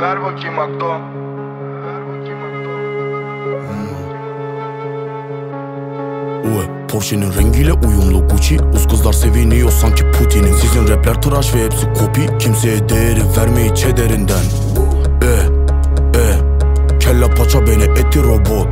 Ver bakayım Akdo. Porsche'nin rengiyle uyumlu Gucci. Uz kızlar seviniyor sanki Putin'in. Sizin rapler tıraş ve hepsi kopi. Kimseye değeri vermeyi çederinden. Kelle paça beni eti robot.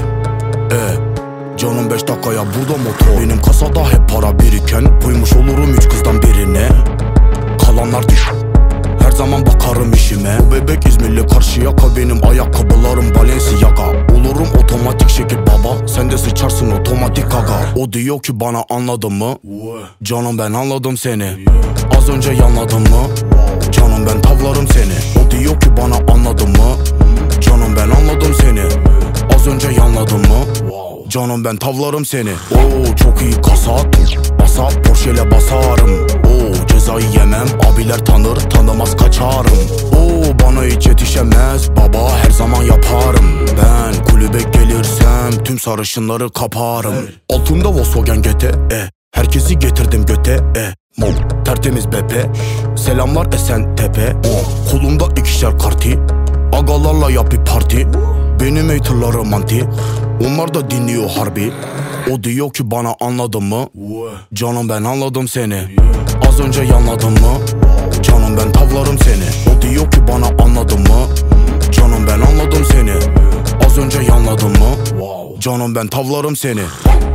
Canım 5 dakikaya burada motor. Benim kasada hep para biriken. Koymuş olurum 3 kızdan birine. Kalanlar diş. Her zaman bakarım işime. Bebek İzmirli Karşıyaka. Benim ayakkabılarım Balenciaga. Olurum otomatik şekil baba. Sen de sıçarsın otomatik aga. O diyor ki bana anladın mı? Canım ben anladım seni. Az önce yanladın mı? Canım ben tavlarım seni. O diyor ki bana anladın mı? Canım ben anladım seni. Az önce yanladın mı? Canım ben tavlarım seni. Oo çok iyi kasat. Basa Porsche'yle basarım. Oo cezayı yemem. Abiler tanır tanımaz kaçarım. Oo bana hiç yetişemez. Baba her zaman yaparım. Ben kulübe gelirsem tüm sarışınları kaparım. Altımda Volkswagen GT. Herkesi getirdim göte. Tertemiz bepe. Selamlar Esentepe. Kolumda 2'şer karti. Agalarla yap bir parti. Benim haterlarım anti. Onlar da dinliyor harbi. O diyor ki bana anladın mı? Canım ben anladım seni. Az önce yanladın mı? Canım ben tavlarım seni. O diyor ki bana anladın mı? Canım ben anladım seni. Az önce yanladın mı? Canım ben tavlarım seni.